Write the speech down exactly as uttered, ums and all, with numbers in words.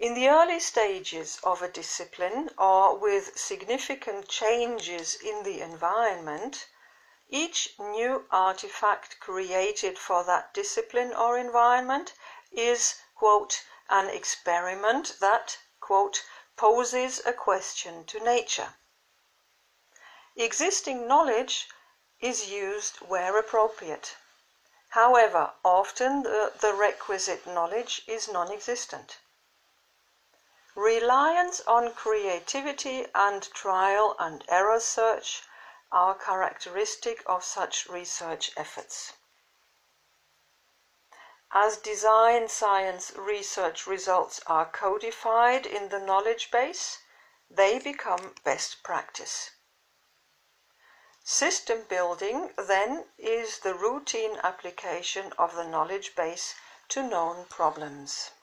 In the early stages of a discipline or with significant changes in the environment, each new artifact created for that discipline or environment is, quote, an experiment that, quote, poses a question to nature. Existing knowledge is used where appropriate. However, often the, the requisite knowledge is non-existent. Reliance on creativity and trial and error search are characteristic of such research efforts. As design science research results are codified in the knowledge base, they become best practice. System building, then, is the routine application of the knowledge base to known problems.